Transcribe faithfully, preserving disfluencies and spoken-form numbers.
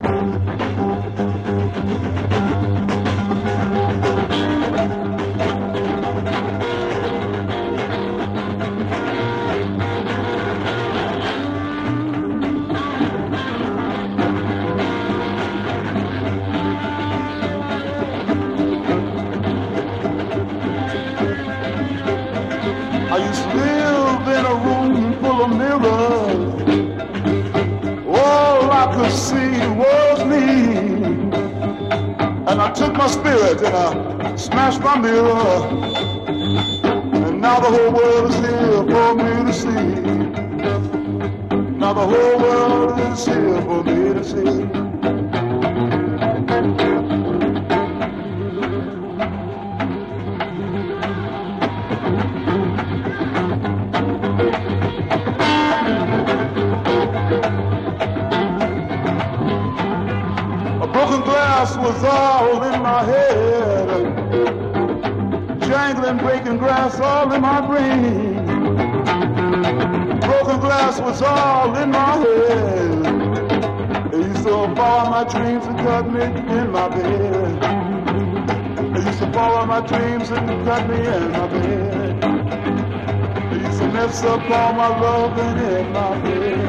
I used to live in a room full of mirrors. All I could see was me. And I took my spirit and I smashed my mirror. And now the whole world is here for me to see. Now the whole world is here for me to see. Broken glass was all in my head, jangling, breaking glass all in my brain. Broken glass was all in my head. It used to follow my dreams and cut me in my bed. It used to follow my dreams and cut me in my bed. It used to mess up all my loving in my bed.